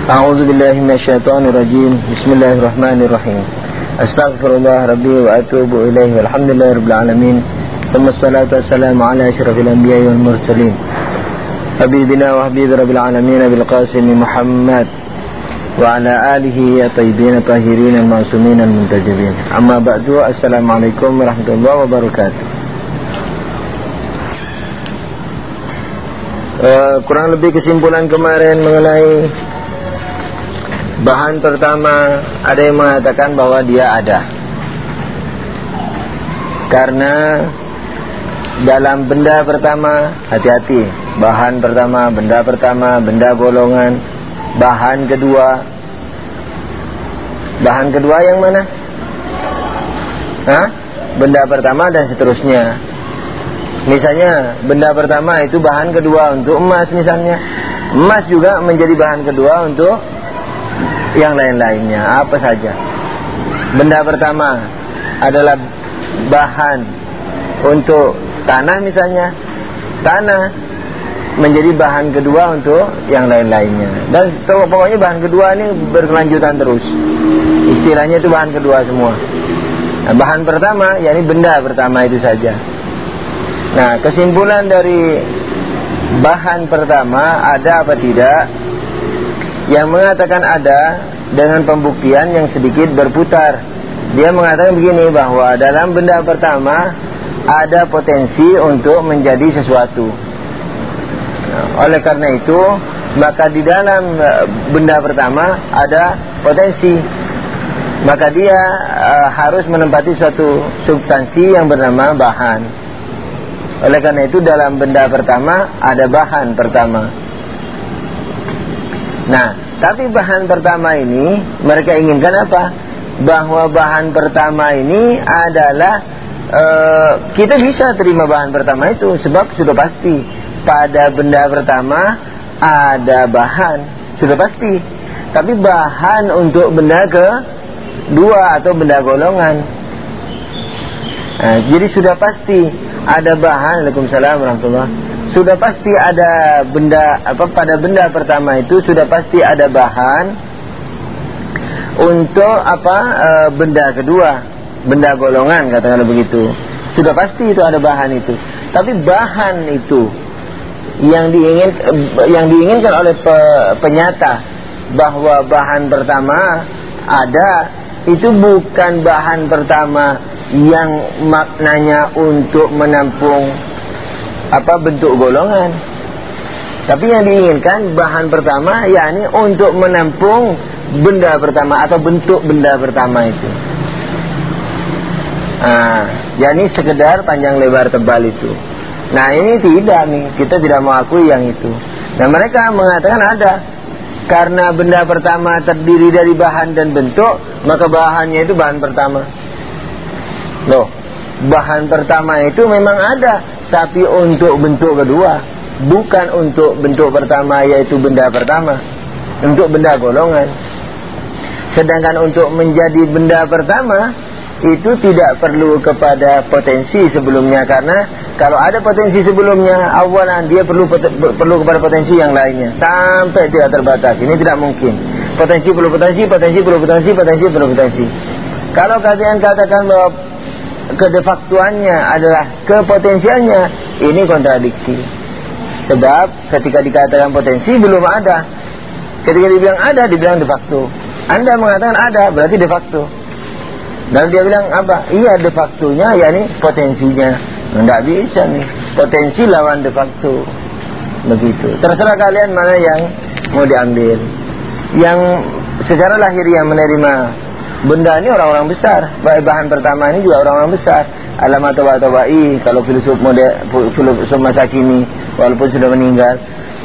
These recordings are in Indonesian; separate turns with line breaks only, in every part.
A'udzu billahi minasyaitonir rajim. Bismillahirrahmanirrahim. Astaghfirullah rabbi wa atubu ilaihi. Walhamdulillahirabbil alamin. Thumma shalatu wassalamu ala asyrafil anbiya'i wal mursalin. Habibina wa habibi rabbil alamin bil qasim Muhammad wa ala alihi ya tayyibin tahirin al ma'sumin al muntajibin. Amma ba'du. Assalamualaikum warahmatullahi wabarakatuh. Kurang lebih kesimpulan kemarin mengenai bahan pertama, ada yang mengatakan bahwa dia ada. Karena dalam benda pertama, hati-hati. Bahan pertama, benda golongan. Bahan kedua. Bahan kedua yang mana? Benda pertama dan seterusnya. Misalnya benda pertama itu bahan kedua untuk emas misalnya. Emas juga menjadi bahan kedua untuk yang lain-lainnya, apa saja. Benda pertama adalah bahan untuk tanah misalnya. Tanah menjadi bahan kedua untuk yang lain-lainnya. Dan pokoknya bahan kedua ini berkelanjutan terus. Istilahnya itu bahan kedua semua. Nah, bahan pertama, yakni benda pertama itu saja. Nah, kesimpulan dari bahan pertama ada apa tidak? Yang mengatakan ada dengan pembuktian yang sedikit berputar. Dia mengatakan begini, bahwa dalam benda pertama ada potensi untuk menjadi sesuatu. Nah, oleh karena itu, maka di dalam benda pertama ada potensi. Maka dia harus menempati suatu substansi yang bernama bahan. Oleh karena itu dalam benda pertama ada bahan pertama. Nah, tapi bahan pertama ini mereka inginkan apa? Bahwa bahan pertama ini adalah kita bisa terima bahan pertama itu, sebab sudah pasti pada benda pertama ada bahan, sudah pasti. Tapi bahan untuk benda kedua atau benda golongan. Nah, jadi sudah pasti ada bahan. Waalaikumsalam warahmatullahi. Sudah pasti ada benda pada benda pertama itu sudah pasti ada bahan untuk benda kedua, benda golongan katakanlah begitu. Sudah pasti itu ada bahan itu. Tapi bahan itu yang diinginkan oleh penyata bahwa bahan pertama ada, itu bukan bahan pertama yang maknanya untuk menampung bentuk golongan. Tapi yang diinginkan bahan pertama yakni untuk menampung benda pertama atau bentuk benda pertama itu. Yakni sekedar panjang lebar tebal itu. Nah, ini tidak nih, kita tidak mau akui yang itu. Nah, mereka mengatakan ada. Karena benda pertama terdiri dari bahan dan bentuk, maka bahannya itu bahan pertama. Loh, bahan pertama itu memang ada, tapi untuk bentuk kedua, bukan untuk bentuk pertama yaitu benda pertama, untuk benda golongan. Sedangkan untuk menjadi benda pertama itu tidak perlu kepada potensi sebelumnya, karena kalau ada potensi sebelumnya, awalan dia perlu kepada potensi yang lainnya sampai tidak terbatas. Ini tidak mungkin. Potensi perlu potensi, potensi perlu potensi, potensi perlu potensi. Kalau kalian katakan bahwa kedefaktuannya adalah kepotensiannya, ini kontradiksi. Sebab ketika dikatakan potensi belum ada. Ketika dibilang ada, dibilang de facto. Anda mengatakan ada, berarti de facto. Dan dia bilang apa? Iya, de factonya yakni potensinya. Tidak bisa nih, potensi lawan de facto. Begitu. Terserah kalian mana yang mau diambil. Yang secara lahiriah menerima benda ini orang-orang besar. Bahan pertama ini juga orang-orang besar. Alama Tabai, kalau filosof masa kini walaupun sudah meninggal.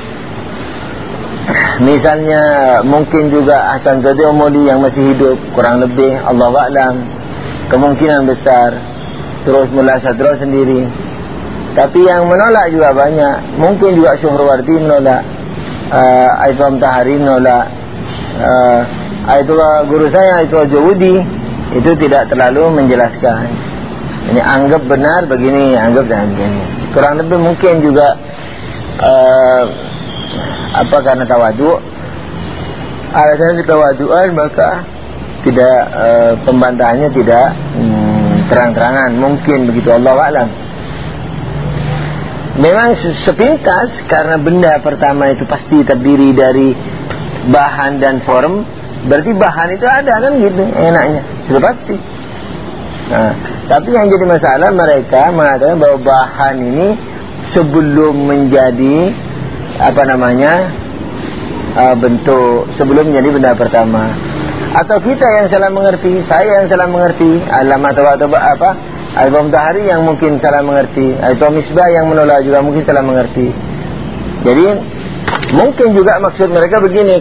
Misalnya mungkin juga Hasan Zadeh Omoli yang masih hidup, kurang lebih Allahu a'lam, kemungkinan besar. Terus Mullah Sadra sendiri. Tapi yang menolak juga banyak. Mungkin juga Syuhrawardi menolak, Aizam Tahari menolak, Ayatullah guru saya Ayatullah Jawudi itu tidak terlalu menjelaskan. Ini anggap benar begini, anggap jangan begini. Kurang lebih mungkin juga karena tawadhu alasan ketawaduan, maka tidak pembantahannya tidak terang-terangan, mungkin begitu, Allah a'lam. Memang sepintas karena benda pertama itu pasti terdiri dari bahan dan form, berarti bahan itu ada kan gitu, enaknya sudah pasti. Nah, tapi yang jadi masalah mereka mengatakan bahwa bahan ini sebelum menjadi bentuk, sebelum menjadi benda pertama. Atau kita yang salah mengerti, saya yang salah mengerti, Al-Bamtahari yang mungkin salah mengerti, atau Misbah yang menolak juga mungkin salah mengerti. Jadi mungkin juga maksud mereka begini,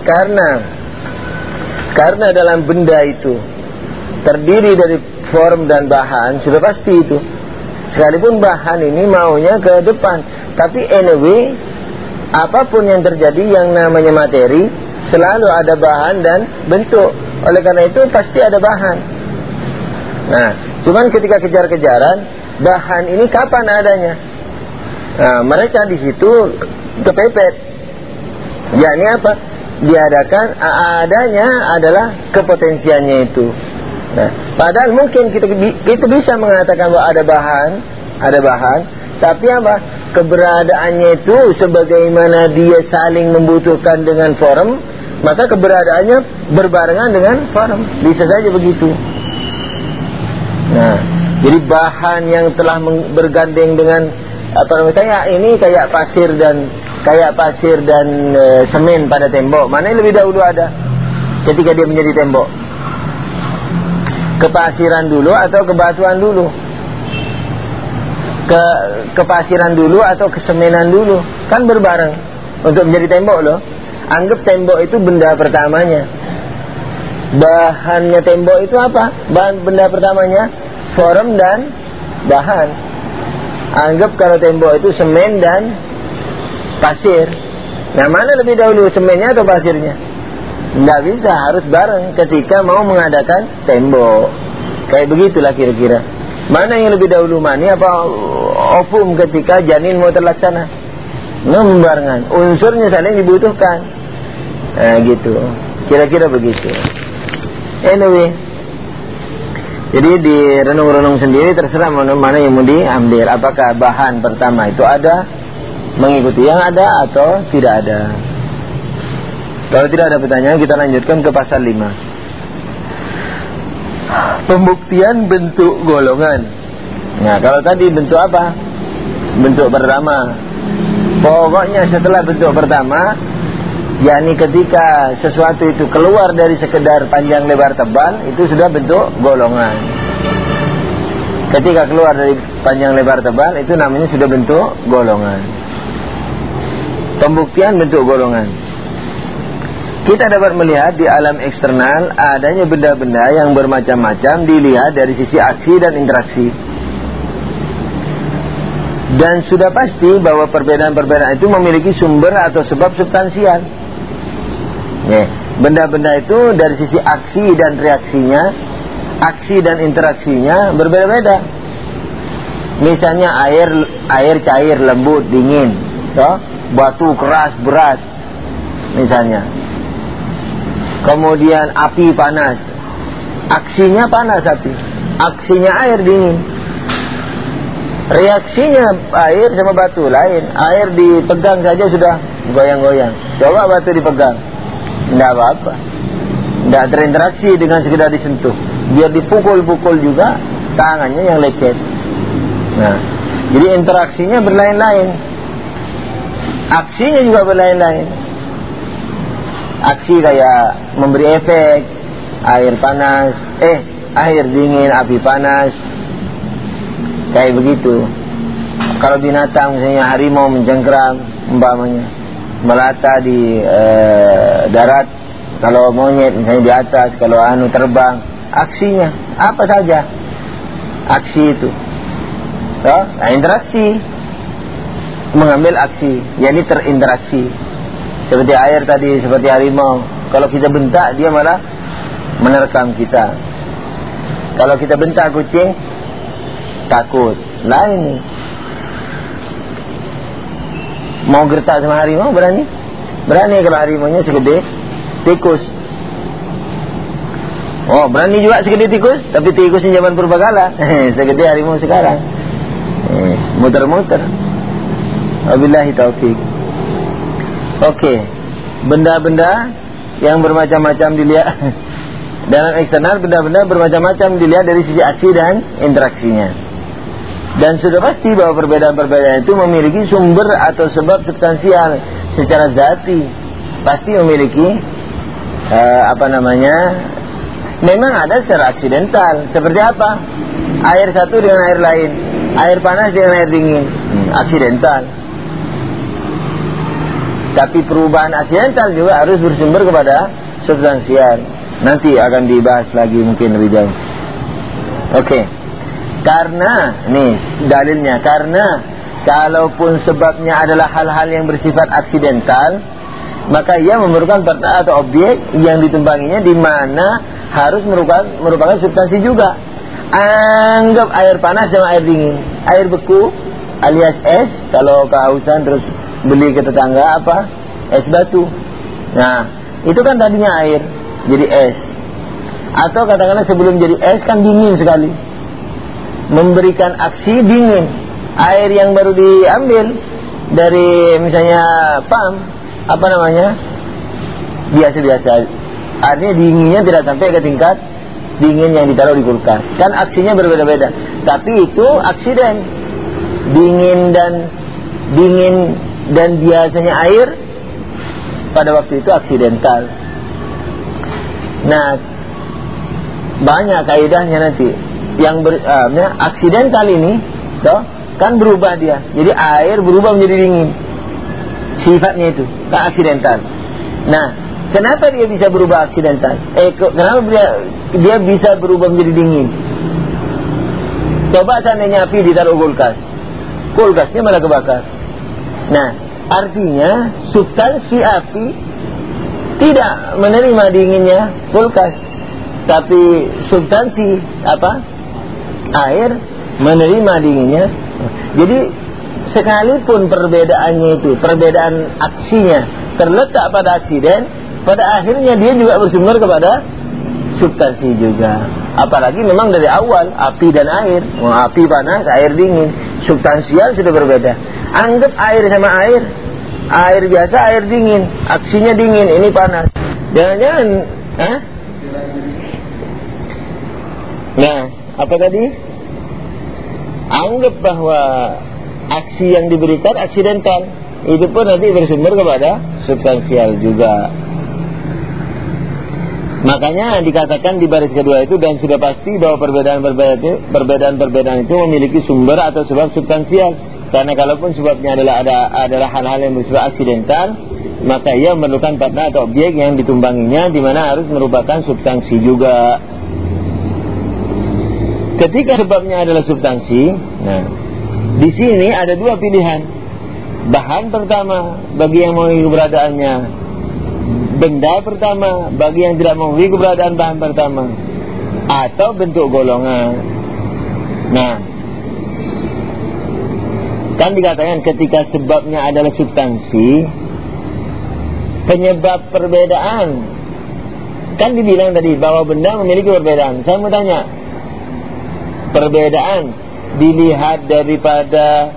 karena dalam benda itu terdiri dari form dan bahan, sudah pasti itu. Sekalipun bahan ini maunya ke depan, tapi anyway, apapun yang terjadi yang namanya materi, selalu ada bahan dan bentuk. Oleh karena itu pasti ada bahan. Nah, cuman ketika kejar-kejaran, bahan ini kapan adanya? Nah, mereka di situ kepepet. Yakni apa? Diadakan adanya adalah kepotensiannya itu. Nah, padahal mungkin kita bisa mengatakan bahwa ada bahan, tapi apa? Keberadaannya itu sebagaimana dia saling membutuhkan dengan form, maka keberadaannya berbarengan dengan form. Bisa saja begitu. Nah, jadi bahan yang telah bergandeng dengan kayak pasir dan semen pada tembok, mana yang lebih dahulu ada ketika dia menjadi tembok? Kepasiran dulu atau kebatuan dulu? Kepasiran dulu atau kesemenan dulu? Kan berbareng untuk menjadi tembok loh. Anggap tembok itu benda pertamanya. Bahannya tembok itu apa? Benda pertamanya form dan bahan. Anggap kalau tembok itu semen dan pasir. Nah, mana lebih dahulu, semennya atau pasirnya? Tidak bisa, harus bareng ketika mau mengadakan tembok. Kayak begitulah kira-kira. Mana yang lebih dahulu, mani apa ovum ketika janin mau terlaksana? Nah, membarengan. Unsurnya saling dibutuhkan. Nah, gitu. Kira-kira begitu. Anyway, jadi di renung-renung sendiri terserah mana yang mau diambil. Apakah bahan pertama itu ada, mengikuti yang ada atau tidak ada. Kalau tidak ada pertanyaan, kita lanjutkan ke pasal 5. Pembuktian bentuk golongan. Nah, kalau tadi bentuk apa? Bentuk pertama. Pokoknya setelah bentuk pertama, yakni ketika sesuatu itu keluar dari sekedar panjang lebar tebal, itu sudah bentuk golongan. Ketika keluar dari panjang lebar tebal, itu namanya sudah bentuk golongan. Pembuktian bentuk golongan. Kita dapat melihat di alam eksternal adanya benda-benda yang bermacam-macam dilihat dari sisi aksi dan interaksi. Dan sudah pasti bahwa perbedaan-perbedaan itu memiliki sumber atau sebab substansial. Benda-benda itu dari sisi aksi dan reaksinya, aksi dan interaksinya berbeda-beda. Misalnya air cair, lembut, dingin, batu keras, berat, misalnya. Kemudian api panas, aksinya panas api, aksinya air dingin. Reaksinya air sama batu lain. Air dipegang saja sudah goyang-goyang. Coba batu dipegang, tidak apa-apa, tidak terinteraksi dengan sekedar disentuh. Biar dipukul-pukul juga tangannya yang lecet. Nah, jadi interaksinya berlain-lain, aksinya juga berlain-lain. Aksi kayak memberi efek, air panas, air dingin, api panas, kayak begitu. Kalau binatang misalnya harimau mencengkeram umpamanya, melata di darat. Kalau monyet misalnya di atas, kalau terbang, aksinya apa saja aksi itu. Nah, interaksi, mengambil aksi, yakni terinteraksi. Seperti air tadi, seperti harimau. Kalau kita bentak, dia malah menerkam kita. Kalau kita bentak kucing, takut. Lain. Mau gertak sama harimau, berani? Berani kalau harimaunya segede tikus. Oh, berani juga segede tikus, tapi tikusnya zaman purbakala. Segede harimau sekarang. Muter-muter. Wabillahi taufik. Oke. Benda-benda yang bermacam-macam dilihat dalam eksternal, benda-benda bermacam-macam dilihat dari sisi aksi dan interaksinya. Dan sudah pasti bahwa perbedaan-perbedaan itu memiliki sumber atau sebab substansial secara zati. Pasti memiliki memang ada secara aksidental. Seperti apa? Air satu dengan air lain, air panas dengan air dingin, aksidental. Tapi perubahan aksidental juga harus bersumber kepada substansial. Nanti akan dibahas lagi mungkin lebih jauh. Oke. Karena nih dalilnya, karena kalaupun sebabnya adalah hal-hal yang bersifat aksidental, maka ia memerlukan partner atau objek yang ditumpanginya, di mana harus merupakan substansi juga. Anggap air panas sama air dingin, air beku alias es. Kalau kehausan terus beli ke tetangga apa? Es batu. Nah, itu kan tadinya air jadi es. Atau katakanlah sebelum jadi es kan dingin sekali, memberikan aksi dingin. Air yang baru diambil dari misalnya biasa-biasa, artinya dinginnya tidak sampai ke tingkat dingin yang ditaruh di kulkas. Kan aksinya berbeda-beda, tapi itu aksiden. Dingin dan biasanya air pada waktu itu aksidental. Nah, banyak kaidahnya nanti yang aksidental ini kan berubah dia, jadi air berubah menjadi dingin, sifatnya itu kan aksidental. Nah, kenapa dia bisa berubah aksidental? Kenapa dia bisa berubah menjadi dingin? Coba seandainya api ditaruh kulkasnya malah kebakar. Nah, artinya substansi api tidak menerima dinginnya kulkas, tapi substansi air menerima dinginnya. Jadi sekalipun perbedaannya itu, perbedaan aksinya terletak pada aksiden, pada akhirnya dia juga bersumber kepada substansi juga. Apalagi memang dari awal api dan air, api panas, air dingin, substansial sudah berbeda. Anggap air sama air biasa, air dingin, aksinya dingin, ini panas. Jangan-jangan, Nah, apa tadi? Anggap bahwa aksi yang diberikan aksidental, itu pun nanti bersumber kepada substansial juga. Makanya dikatakan di baris kedua itu, dan sudah pasti bahwa perbedaan-perbedaan itu memiliki sumber atau sebab substansial. Karena kalaupun sebabnya adalah hal-hal yang bersifat aksidental, maka ia memerlukan partner atau objek yang ditumpanginya, di mana harus merupakan substansi juga. Ketika sebabnya adalah substansi, nah, di sini ada dua pilihan. Bahan pertama bagi yang mengetahui keberadaannya, benda pertama bagi yang tidak mengetahui keberadaan bahan pertama, atau bentuk golongan. Nah, kan dikatakan ketika sebabnya adalah substansi, penyebab perbedaan, kan dibilang tadi bahwa benda memiliki perbedaan. Saya mau tanya, perbedaan dilihat daripada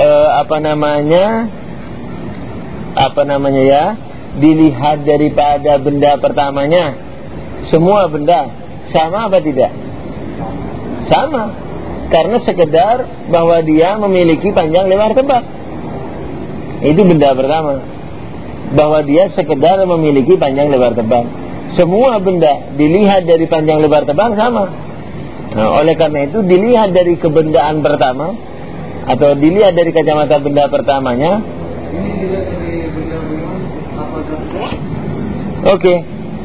dilihat daripada benda pertamanya. Semua benda sama apa tidak? Sama, karena sekedar bahwa dia memiliki panjang lebar tebal. Itu benda pertama, bahwa dia sekedar memiliki panjang lebar tebal. Semua benda dilihat dari panjang lebar tebal sama. Nah, oleh karena itu dilihat dari kebendaan pertama, atau dilihat dari kacamata benda pertamanya. Oke.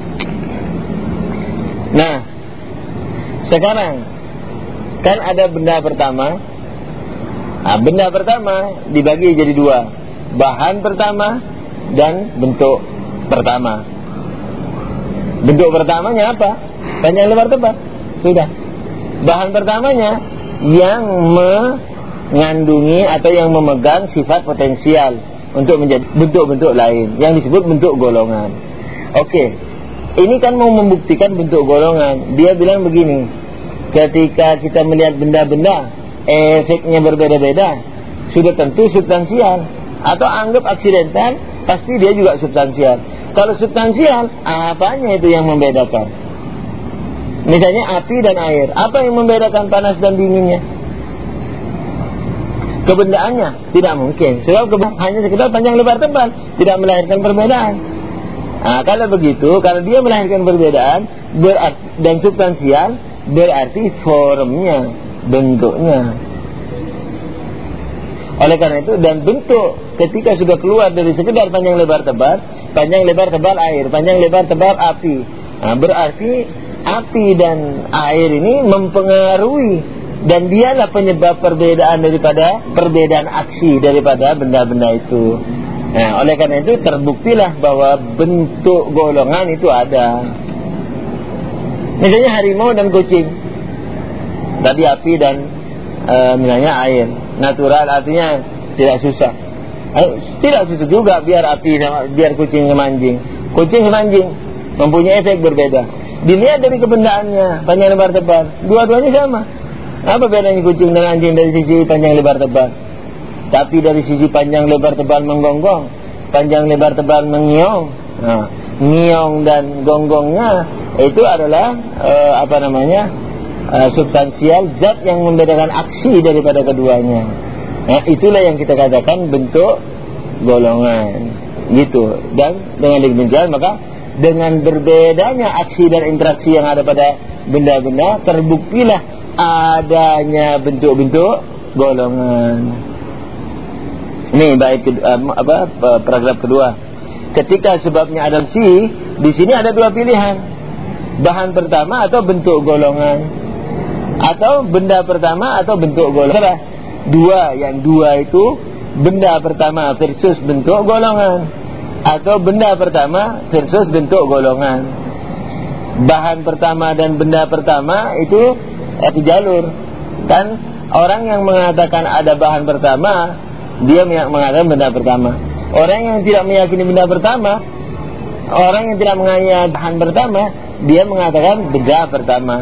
Nah, sekarang kan ada benda pertama. Nah, benda pertama dibagi jadi dua, bahan pertama dan bentuk pertama. Bentuk pertamanya apa? Panjang lebar tebal. Sudah. Bahan pertamanya yang mengandungi atau yang memegang sifat potensial untuk menjadi bentuk-bentuk lain yang disebut bentuk golongan. Oke. ini kan mau membuktikan bentuk golongan. Dia bilang begini, ketika kita melihat benda-benda efeknya berbeda-beda, sudah tentu substansial. Atau anggap aksidental, pasti dia juga substansial. Kalau substansial, apanya itu yang membedakan? Misalnya api dan air, apa yang membedakan panas dan dinginnya? Kebendaannya tidak mungkin. Sebab hanya sekedar panjang lebar tebal, tidak melahirkan perbedaan. Nah, kalau begitu, kalau dia melahirkan perbedaan dan substansial, berarti formnya, bentuknya. Oleh karena itu, dan bentuk ketika sudah keluar dari sekedar panjang lebar tebal, panjang lebar tebal air, panjang lebar tebal api, nah, berarti api dan air ini mempengaruhi, dan dialah penyebab perbedaan daripada perbedaan aksi daripada benda-benda itu. Nah, oleh karena itu terbuktilah bahwa bentuk golongan itu ada. Misalnya harimau dan kucing, tadi api dan misalnya air. Natural artinya tidak susah. Tidak susah juga biar api biar kucing semanjing. Kucing semanjing mempunyai efek berbeda. Dilihat dari kebendaannya, panjang lebar tebal, dua-duanya sama. Apa bedanya kucing dan anjing dari sisi panjang lebar tebal? Tapi dari sisi panjang lebar tebal menggonggong, panjang lebar tebal mengiong. Nah, ngiong dan gonggongnya itu adalah substansial, zat yang membedakan aksi daripada keduanya. Nah, itulah yang kita katakan bentuk golongan, gitu. Dan dengan demikian maka dengan berbedanya aksi dan interaksi yang ada pada benda-benda, terbuktilah adanya bentuk-bentuk golongan. Ini bait paragraf kedua. Ketika sebabnya ada di sini ada dua pilihan. Bahan pertama atau bentuk golongan, atau benda pertama atau bentuk golongan. Yang dua itu benda pertama versus bentuk golongan, atau benda pertama versus bentuk golongan. Bahan pertama dan benda pertama itu satu jalur. Kan orang yang mengatakan ada bahan pertama, dia mengatakan benda pertama. Orang yang tidak meyakini benda pertama, orang yang tidak mengayat bahan pertama, dia mengatakan benda pertama.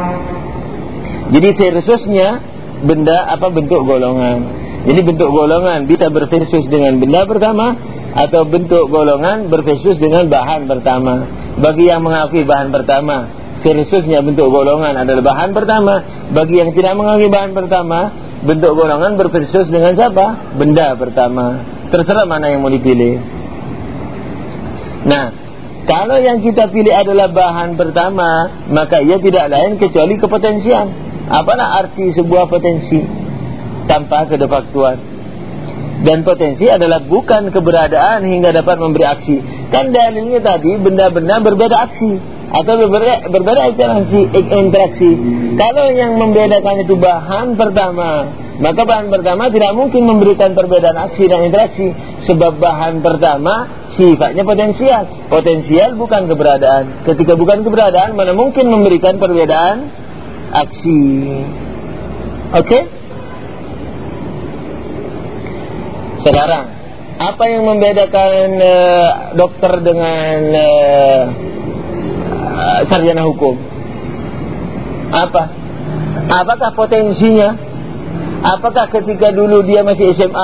Jadi versusnya bentuk golongan. Jadi bentuk golongan bisa berversus dengan benda pertama, atau bentuk golongan berversus dengan bahan pertama. Bagi yang mengakui bahan pertama, versusnya bentuk golongan adalah bahan pertama. Bagi yang tidak mengakui bahan pertama, bentuk golongan berversus dengan siapa? Benda pertama. Terserah mana yang mau dipilih. Nah, kalau yang kita pilih adalah bahan pertama, maka ia tidak lain kecuali kepotensian. Apalah arti sebuah potensi? Tanpa kedefaktuan. Dan potensi adalah bukan keberadaan hingga dapat memberi aksi. Kan dalilnya tadi benda-benda berbeda aksi atau berbeda interaksi. Kalau yang membedakan itu bahan pertama, maka bahan pertama tidak mungkin memberikan perbedaan aksi dan interaksi. Sebab bahan pertama sifatnya potensial. Potensial bukan keberadaan. Ketika bukan keberadaan, mana mungkin memberikan perbedaan aksi. Oke? Sekarang, apa yang membedakan dokter dengan sarjana hukum? Apa? Apakah potensinya? Apakah ketika dulu dia masih SMA?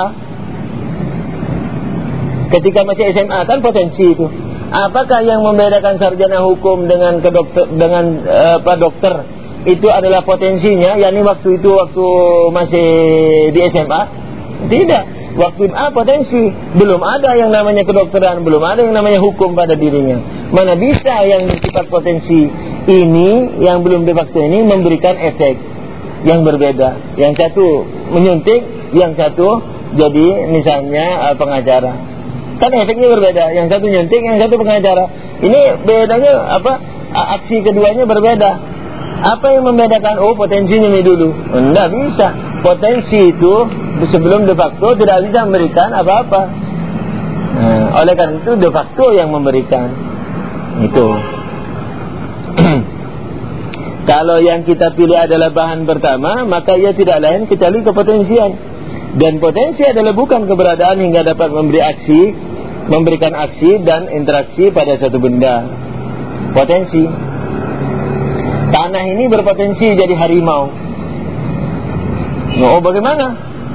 Ketika masih SMA kan potensi itu. Apakah yang membedakan sarjana hukum dengan dokter itu adalah potensinya, yakni waktu masih di SMA? Tidak. Waktu potensi, belum ada yang namanya kedokteran, belum ada yang namanya hukum pada dirinya. Mana bisa yang bersifat potensi ini, yang belum di waktu ini memberikan efek yang berbeda. Yang satu menyuntik, yang satu jadi misalnya pengacara. Kan efeknya berbeda. Yang satu nyuntik, yang satu pengacara. Ini bedanya apa? Aksi keduanya berbeda. Apa yang membedakan? Oh, potensinya ini dulu. Tidak bisa. Potensi itu sebelum de facto tidak bisa memberikan apa-apa. Nah, oleh karena itu de facto yang memberikan. Itu. Kalau yang kita pilih adalah bahan pertama, maka ia tidak lain kecuali kepotensian. Dan potensi adalah bukan keberadaan hingga dapat memberikan aksi dan interaksi pada satu benda. Potensi. Tanah ini berpotensi jadi harimau. Oh, bagaimana?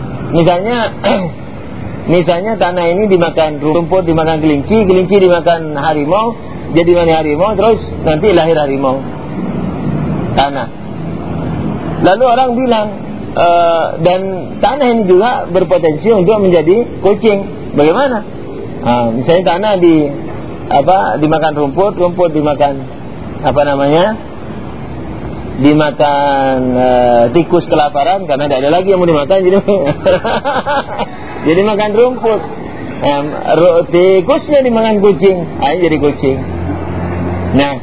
Misalnya tanah ini dimakan rumput, dimakan kelinci, kelinci dimakan harimau, jadi mana harimau, terus nanti lahir harimau. Tanah. Lalu orang bilang, dan tanah ini juga berpotensi untuk menjadi kucing. Bagaimana? Misalnya tanah dimakan rumput, rumput dimakan dimakan tikus kelaparan karena tidak ada lagi yang mau dimakan, jadi makan rumput. Tikusnya dimakan kucing, jadi kucing. Nah,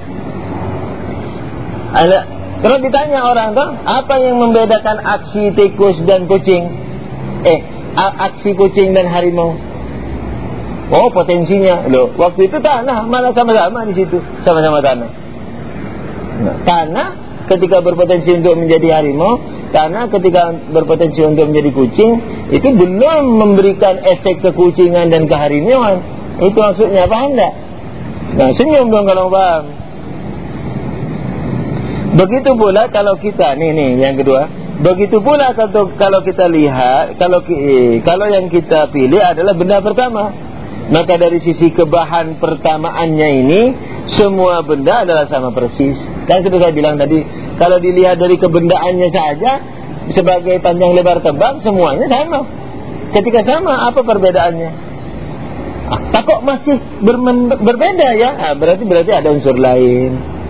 kalau ditanya orang tuh, apa yang membedakan aksi tikus dan kucing? Aksi kucing dan harimau. Oh, potensinya. Loh, waktu itu tanah malah sama-sama di situ, sama-sama tanah. Nah, tanah ketika berpotensi untuk menjadi harimau, tanah ketika berpotensi untuk menjadi kucing, itu belum memberikan efek kekucingan dan keharimauan. Itu maksudnya, paham enggak? Nah, senyum dong kalau paham. Begitu pula kalau kita, nih yang kedua, begitu pula kalau kita lihat, kalau yang kita pilih adalah benda pertama, maka dari sisi kebahan pertamaannya ini, semua benda adalah sama persis. Dan seperti saya bilang tadi, kalau dilihat dari kebendaannya saja, sebagai panjang lebar tebal, semuanya sama. Ketika sama, apa perbedaannya? Kok masih berbeda ya? Berarti ada unsur lain.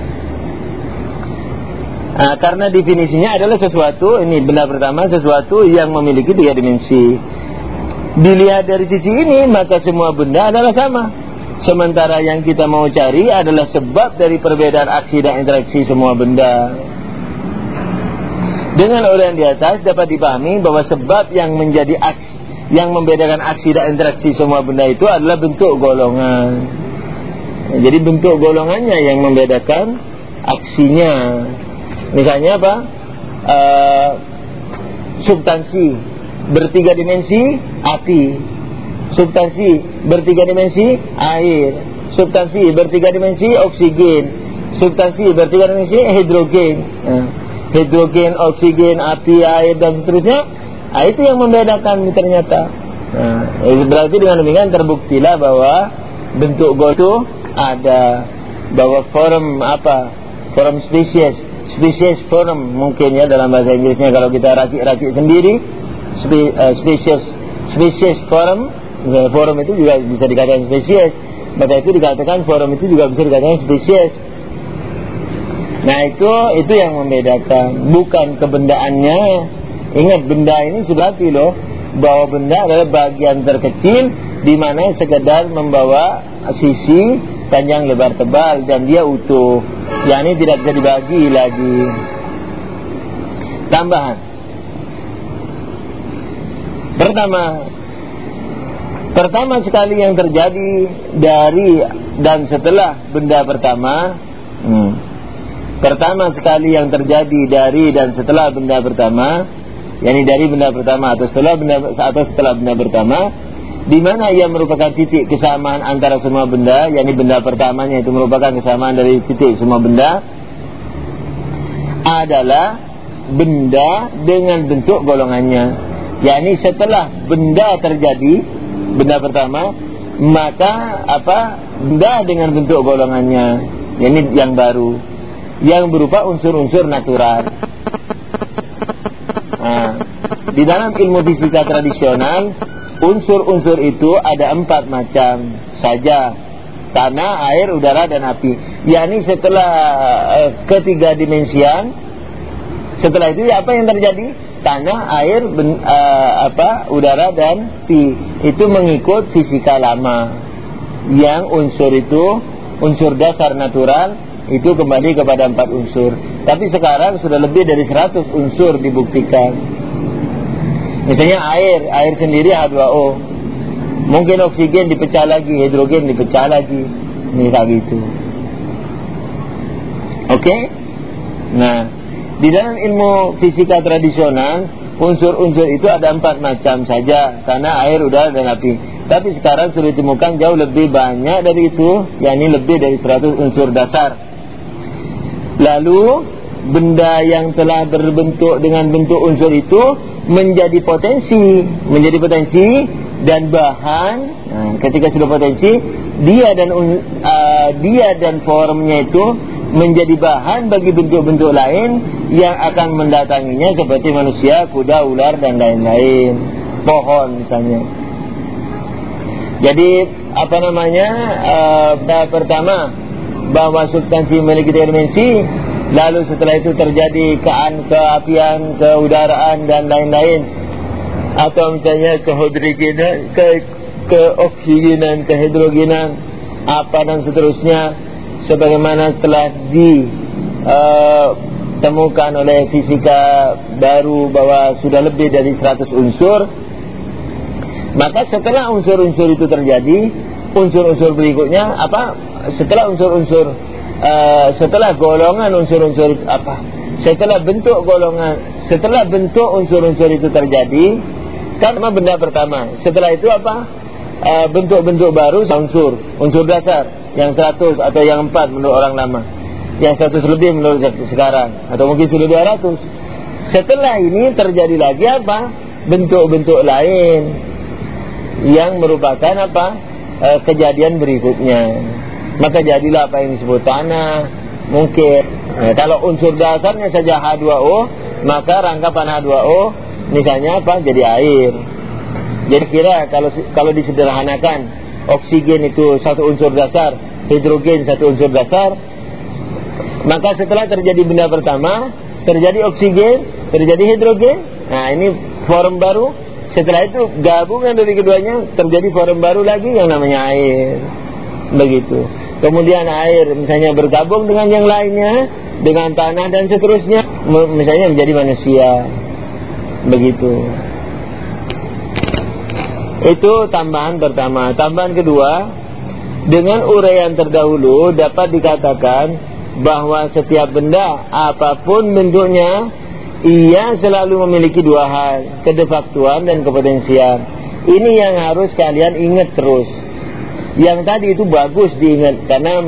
Karena definisinya adalah sesuatu, ini benda pertama, sesuatu yang memiliki 3 dimensi. Dilihat dari sisi ini, maka semua benda adalah sama. Sementara yang kita mau cari adalah sebab dari perbedaan aksi dan interaksi semua benda. Dengan uraian di atas dapat dipahami bahwa sebab yang menjadi aksi, yang membedakan aksi dan interaksi semua benda itu adalah bentuk golongan. Jadi bentuk golongannya yang membedakan aksinya. Misalnya apa? Substansi ber3 dimensi, api. Substansi ber3 dimensi, air. Substansi ber3 dimensi, oksigen. Substansi ber3 dimensi, hidrogen. Hidrogen, oksigen, api, air, dan seterusnya. Itu yang membedakan ternyata. Berarti dengan demikian terbuktilah bahwa bentuk golongan itu ada, bahwa form form spesies form mungkin ya dalam bahasa Inggrisnya, kalau kita rakit-rakit sendiri spesies form itu juga bisa dikatakan spesies, maka itu dikatakan form itu juga bisa dikatakan spesies. Nah, itu yang membedakan, bukan kebendaannya. Ingat, benda ini sudah loh, bahwa benda adalah bagian terkecil di mana sekedar membawa sisi panjang lebar tebal dan dia utuh, yakni tidak bisa dibagi lagi. Tambahan pertama sekali yang terjadi dari dan setelah benda pertama, pertama sekali yang terjadi dari dan setelah benda pertama, yakni dari benda pertama atau setelah benda pertama, di mana ia merupakan titik kesamaan antara semua benda, yakni benda pertamanya itu merupakan kesamaan dari titik semua benda, adalah benda dengan bentuk golongannya. Yakni setelah benda terjadi, benda pertama, maka benda dengan bentuk golongannya, yakni yang baru, yang berupa unsur-unsur natural. Di dalam ilmu fisika tradisional, unsur-unsur itu ada 4 macam saja: tanah, air, udara, dan api. Yakni setelah ketiga dimensian, setelah itu apa yang terjadi? Tanah, air, udara, dan api. Itu mengikut fisika lama, yang unsur itu, unsur dasar natural, itu kembali kepada 4 unsur. Tapi sekarang sudah lebih dari 100 unsur dibuktikan. Misalnya air sendiri H2O. Mungkin oksigen dipecah lagi, hidrogen dipecah lagi, misal gitu. Oke? Nah, di dalam ilmu fisika tradisional, unsur-unsur itu ada 4 macam saja: tanah, air, udara, dan api. Tapi sekarang sudah ditemukan jauh lebih banyak dari itu, yakni lebih dari 100 unsur dasar. Lalu benda yang telah berbentuk dengan bentuk unsur itu menjadi potensi dan bahan. Nah, ketika sudah potensi, dia dan formnya itu menjadi bahan bagi bentuk-bentuk lain yang akan mendatanginya, seperti manusia, kuda, ular dan lain-lain, pohon misalnya. Jadi pertama, bahwa substansi memiliki 3 dimensi. Lalu setelah itu terjadi keapian, keudaraan dan lain-lain, atau misalnya kehidrogenan, keoksigenan, kehidrogenan, apa dan seterusnya, sebagaimana telah ditemukan oleh fisika baru bahwa sudah lebih dari 100 unsur. Maka setelah unsur-unsur itu terjadi, unsur-unsur berikutnya setelah unsur-unsur setelah golongan unsur-unsur setelah bentuk unsur-unsur itu terjadi, kan benda pertama. Setelah itu bentuk-bentuk baru, unsur dasar yang 100 atau yang 4 menurut orang lama, yang 100 lebih menurut sekarang, atau mungkin sudah 200. Setelah ini terjadi lagi bentuk-bentuk lain yang merupakan kejadian berikutnya. Maka jadilah apa yang disebut tanah. Mungkin kalau unsur dasarnya saja H2O, maka rangkapan H2O misalnya jadi air. Jadi kira kalau disederhanakan, oksigen itu satu unsur dasar, hidrogen satu unsur dasar. Maka setelah terjadi benda pertama, terjadi oksigen, terjadi hidrogen. Nah, ini form baru. Setelah itu gabungan dari keduanya, terjadi form baru lagi yang namanya air. Begitu. Kemudian air misalnya bergabung dengan yang lainnya, dengan tanah dan seterusnya, misalnya menjadi manusia. Begitu. Itu tambahan pertama. Tambahan kedua, dengan uraian terdahulu dapat dikatakan bahwa setiap benda, apapun bentuknya, ia selalu memiliki dua hal, kedefaktuan dan kepotensian. Ini yang harus kalian ingat terus. Yang tadi itu bagus diingat, karena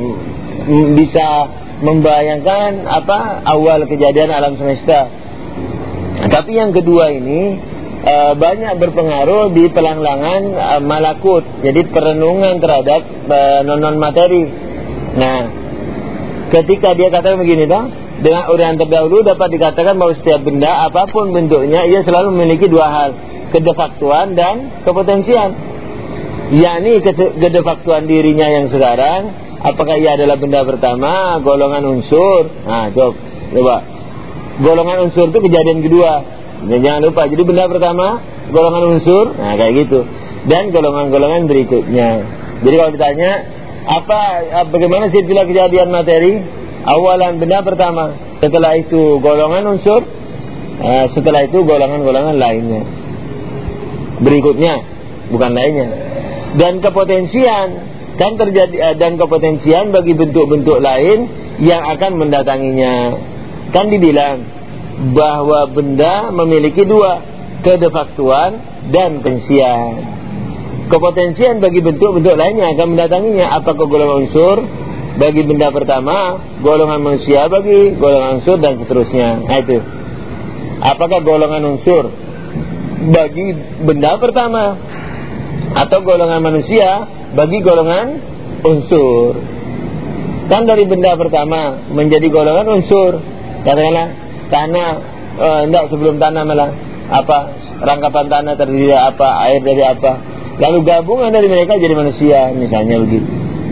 bisa membayangkan awal kejadian alam semesta. Tapi yang kedua ini banyak berpengaruh di pelanglangan malakut, jadi perenungan terhadap non materi. Nah, ketika dia katakan begini dengan uraian terdahulu dapat dikatakan bahwa setiap benda, apapun bentuknya, ia selalu memiliki dua hal, kedefaktuan dan kepotensian. yakni kedefaktuan dirinya yang sekarang, apakah ia adalah benda pertama, golongan unsur. Nah, coba. Golongan unsur itu kejadian kedua. Jangan lupa. Jadi benda pertama, golongan unsur. Nah, kayak gitu. Dan golongan-golongan berikutnya. Jadi kalau ditanya, bagaimana silsilah kejadian materi? Awalan benda pertama, setelah itu golongan unsur, setelah itu golongan-golongan lainnya. Berikutnya, bukan lainnya. Dan kepotensian kan terjadi, dan kepotensian bagi bentuk-bentuk lain yang akan mendatanginya. Kan dibilang bahwa benda memiliki dua, kedefaktuan dan potensian. Kepotensian bagi bentuk-bentuk lain yang akan mendatanginya. Apakah golongan unsur bagi benda pertama, golongan manusia bagi golongan unsur, dan seterusnya. Nah, itu. Apakah golongan unsur bagi benda pertama, atau golongan manusia bagi golongan unsur? Kan dari benda pertama menjadi golongan unsur. Katakanlah tanah, enggak, sebelum tanah malah rangkapan tanah terdiri dari apa, air dari apa, lalu gabungan dari mereka jadi manusia, misalnya begitu.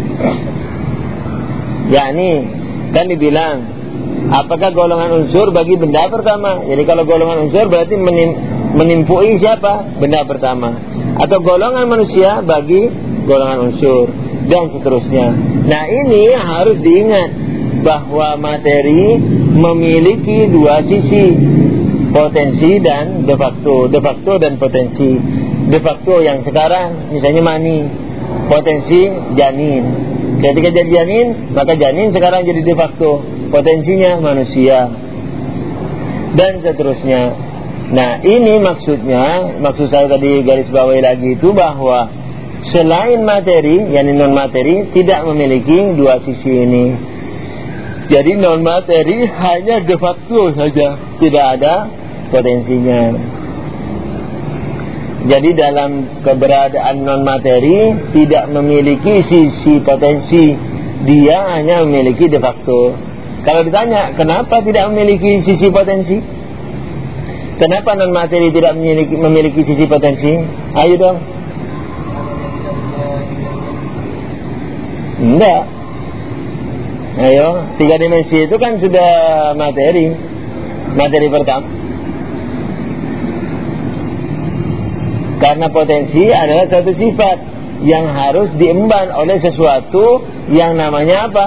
Yakni kan dibilang, apakah golongan unsur bagi benda pertama? Jadi kalau golongan unsur berarti menimpui siapa? Benda pertama. Atau golongan manusia bagi golongan unsur, dan seterusnya. Nah, ini harus diingat bahwa materi memiliki dua sisi, potensi dan de facto dan potensi. De facto yang sekarang misalnya mani, potensi janin. Ketika jadi janin, maka janin sekarang jadi de facto, potensinya manusia, dan seterusnya. Nah, ini maksud saya tadi garis bawahi lagi itu, bahwa Selain materi, yakni non materi, tidak memiliki dua sisi ini. Jadi non materi hanya de facto saja, tidak ada potensinya. Jadi dalam keberadaan non materi tidak memiliki sisi potensi, dia hanya memiliki de facto. Kalau ditanya kenapa tidak memiliki sisi potensi, kenapa non materi tidak memiliki sisi potensi, ayo dong. Enggak. Ayo, 3 dimensi itu kan sudah materi pertama. Karena potensi adalah satu sifat yang harus diemban oleh sesuatu yang namanya apa?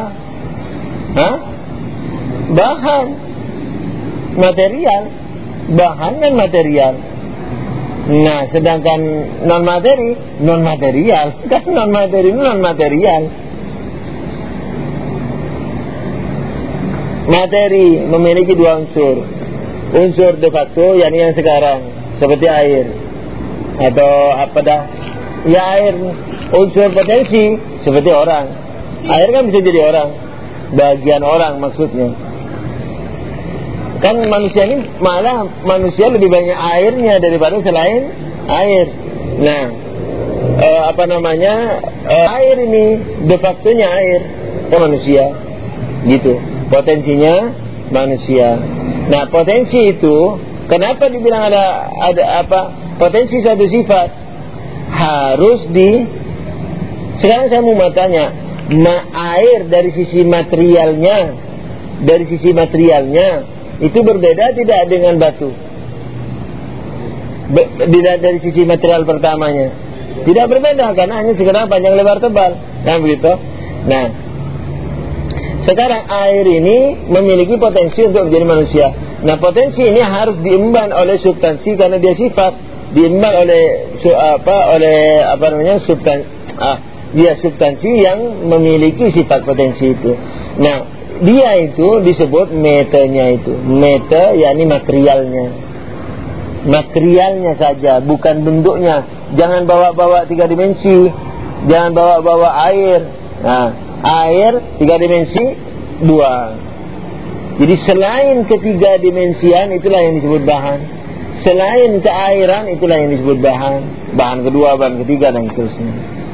Bahan material. Bahan dan material. Nah, sedangkan non material kan non material. Materi memiliki dua unsur de facto, yakni yang sekarang, seperti air atau apa dah, ya air. Unsur potensi seperti orang, air kan bisa jadi orang, bagian orang maksudnya. Kan manusia ini malah manusia lebih banyak airnya daripada selain air. Nah, air ini de factonya air ke manusia, gitu. Potensinya manusia. Nah, potensi itu kenapa dibilang ada potensi suatu sifat harus sekarang saya mau bertanya, air dari sisi materialnya itu berbeda tidak dengan batu? Dari sisi material pertamanya tidak berbeda, karena hanya sekedar panjang lebar tebal, kan begitu. Nah, sekarang air ini memiliki potensi untuk menjadi manusia. Nah, potensi ini harus diemban oleh substansi karena dia sifat, diemban oleh substansi yang memiliki sifat potensi itu. Nah, dia itu disebut metanya itu. Meta yakni materialnya saja, bukan bentuknya. Jangan bawa-bawa 3 dimensi, jangan bawa-bawa air. Nah, air 3 dimensi buang. Jadi selain ketiga dimensian itulah yang disebut bahan. Selain keairan itulah yang disebut bahan. Bahan kedua, bahan ketiga dan seterusnya.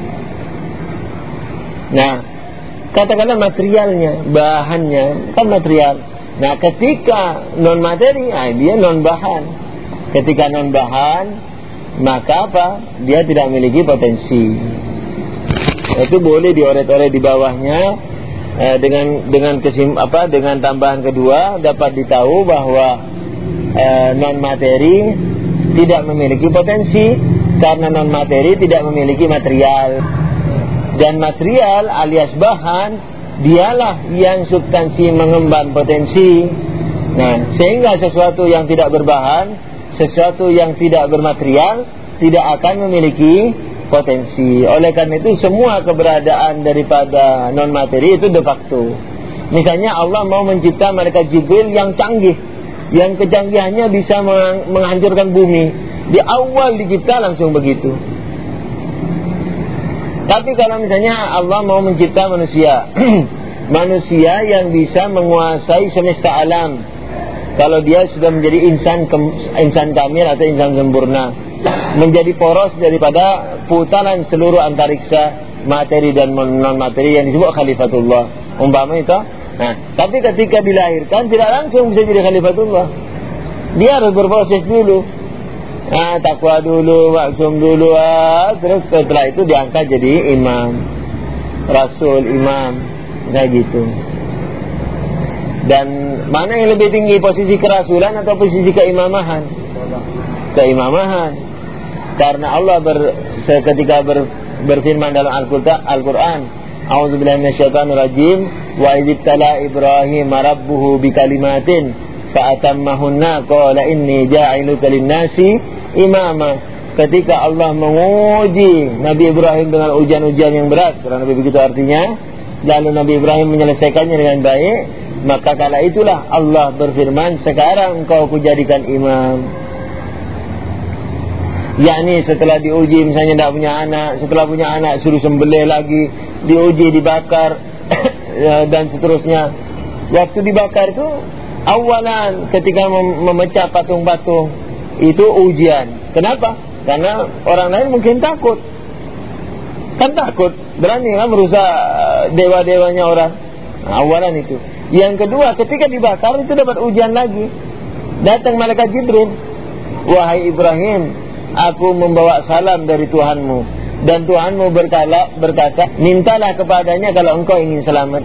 Nah, katakanlah materialnya, bahannya kan material. Nah, ketika non materi, dia non bahan. Ketika non bahan, maka apa? Dia tidak memiliki potensi. Itu boleh dioret-oret di bawahnya dengan tambahan kedua dapat ditahu bahwa non materi tidak memiliki potensi karena non materi tidak memiliki material, dan material alias bahan dialah yang substansi mengemban potensi. Nah, sehingga sesuatu yang tidak berbahan, sesuatu yang tidak bermaterial tidak akan memiliki potensi. Oleh karena itu semua keberadaan daripada non materi itu de facto. Misalnya Allah mau mencipta malaikat Jibril yang canggih, yang kecanggihannya bisa menghancurkan bumi. Di awal dicipta langsung begitu. Tapi kalau misalnya Allah mau mencipta manusia manusia yang bisa menguasai semesta alam, kalau dia sudah menjadi insan kamil atau insan sempurna, menjadi poros daripada putaran seluruh antariksa materi dan non materi yang disebut khalifatullah umpama itu. Nah, tapi ketika dilahirkan tidak langsung bisa jadi khalifatullah. Dia harus berproses dulu. Takwa dulu, maksum dulu, terus setelah itu diangkat jadi imam, rasul, imam, kayak gitu. Dan mana yang lebih tinggi, posisi kerasulan atau posisi keimamahan? Keimamahan. Karena Allah ketika berfirman dalam Al-Quran, A'udzubillahi minasyaitonirrajim, wa idzibtala Ibrahim rabbuhu bikalimatin fa'atammahunna qala inni ja'iluka lin-nasi imama. Ketika Allah menguji Nabi Ibrahim dengan ujian-ujian yang berat, kurang lebih begitu artinya, lalu Nabi Ibrahim menyelesaikannya dengan baik, maka kala itulah Allah berfirman, sekarang engkau kujadikan imam. yakni setelah diuji misalnya tidak punya anak, setelah punya anak suruh sembelih lagi, diuji dibakar dan seterusnya. Waktu dibakar itu awalan ketika memecah patung-patung itu ujian. Kenapa? Karena orang lain mungkin takut. Kan takut, berani kan merusak dewa-dewanya orang. Awalan itu. Yang kedua, ketika dibakar itu dapat ujian lagi. Datang malaikat Jibril, wahai Ibrahim, aku membawa salam dari Tuhanmu, dan Tuhanmu berkata, mintalah kepadanya kalau engkau ingin selamat.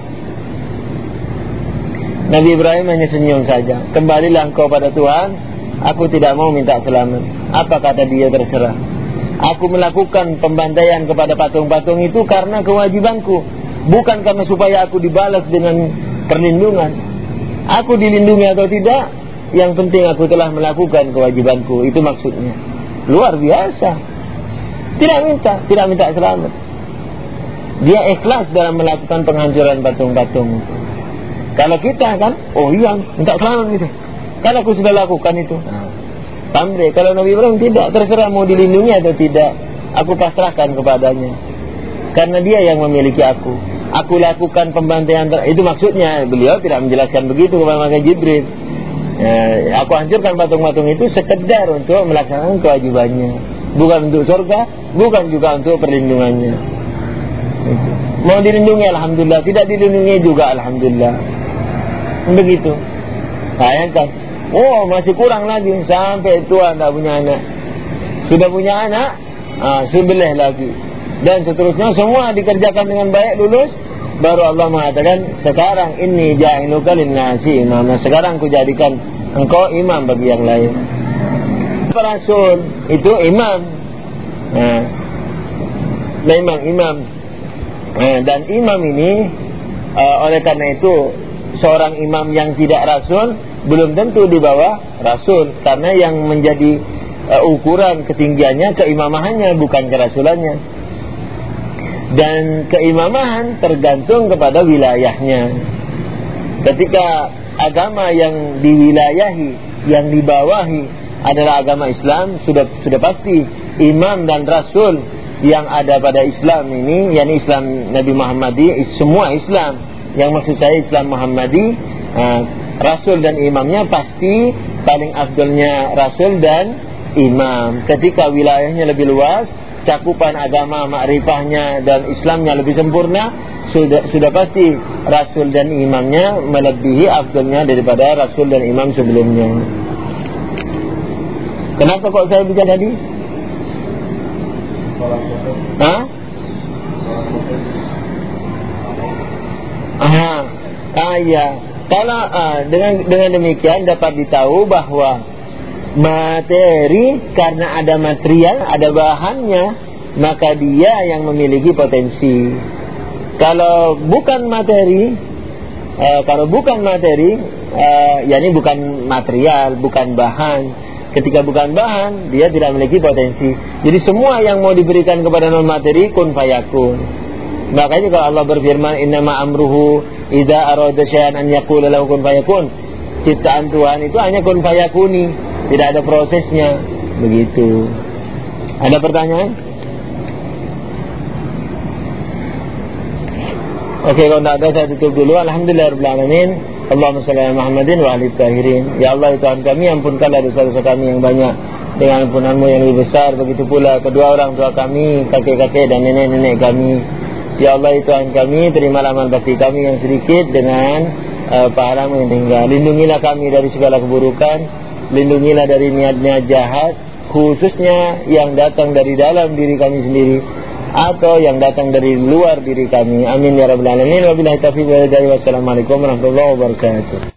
Nabi Ibrahim hanya senyum saja. Kembalilah engkau pada Tuhan, aku tidak mau minta selamat. Apa kata dia? Terserah. Aku melakukan pembantaian kepada patung-patung itu karena kewajibanku, bukan karena supaya aku dibalas dengan perlindungan. Aku dilindungi atau tidak, yang penting aku telah melakukan kewajibanku. Itu maksudnya. Luar biasa. Tidak minta selamat. Dia ikhlas dalam melakukan penghancuran patung-patung. Kalau kita kan, oh iya, minta selamat gitu. Kalau aku sudah lakukan itu. Sampai kalau Nabi Ibrahim tidak, terserah mau dilindungi atau tidak, aku pasrahkan kepadanya. Karena dia yang memiliki aku. Aku lakukan pembantaian. Itu maksudnya. Beliau tidak menjelaskan begitu kepada malaikat Jibril. Aku hancurkan patung-patung itu sekedar untuk melaksanakan kewajibannya, bukan untuk surga, bukan juga untuk perlindungannya. Mau dilindungi alhamdulillah, tidak dilindungi juga alhamdulillah. Begitu. Bayangkan, oh masih kurang lagi sampai tua tidak punya anak. Sudah punya anak, sembelih lagi. Dan seterusnya semua dikerjakan dengan baik, lulus. Baru Allah mengatakan, sekarang ini ja'iluka linnasi imam. Sekarang ku jadikan engkau imam bagi yang lain. Rasul itu imam. Memang imam. Dan imam ini oleh karena itu seorang imam yang tidak rasul belum tentu di bawah rasul, karena yang menjadi ukuran ketinggiannya keimamahannya, bukan kerasulannya. Dan keimamahan tergantung kepada wilayahnya. Ketika agama yang diwilayahi, yang dibawahi adalah agama Islam, sudah pasti imam dan rasul yang ada pada Islam ini, yakni Islam Nabi Muhammadi, semua Islam, yang maksud saya Islam Muhammadi, rasul dan imamnya pasti paling afdalnya rasul dan imam. Ketika wilayahnya lebih luas, cakupan agama, makrifahnya dan Islamnya lebih sempurna, sudah pasti rasul dan imamnya melebihi afdalnya daripada rasul dan imam sebelumnya. Kenapa kok saya bicara tadi? Iya. Kalau dengan demikian dapat ditahu bahwa materi, karena ada material, ada bahannya, maka dia yang memiliki potensi. Kalau bukan materi, yakni bukan material, bukan bahan. Ketika bukan bahan, dia tidak memiliki potensi. Jadi semua yang mau diberikan kepada non materi kun fayakun. Makanya kalau Allah berfirman, innama amruhu idza arada syai'an an yaqula lahu kun fayakun. Ciptaan Tuhan itu hanya kun fayakuni, tidak ada prosesnya. Begitu. Ada pertanyaan? Oke, kalau tidak ada saya tutup dulu. Alhamdulillahirabbil alamin. Allahumma shalli ala Muhammadin wa alihi tahirin. Ya Allah, Tuhan kami, ampunkanlah dosa-dosa kami yang banyak dengan ampunan-Mu yang lebih besar. Begitu pula kedua orang tua kami, kakek-kakek dan nenek-nenek kami. Ya Allah, Tuhan kami, terimalah amal bakti kami yang sedikit dengan pahala-Mu yang tinggal. Lindungilah kami dari segala keburukan, lindungilah dari niat-niat jahat, khususnya yang datang dari dalam diri kami sendiri atau yang datang dari luar diri kami. Amin ya rabbal alamin. Wabillahi taufiq wal hidayah. Wassalamualaikum warahmatullahi wabarakatuh.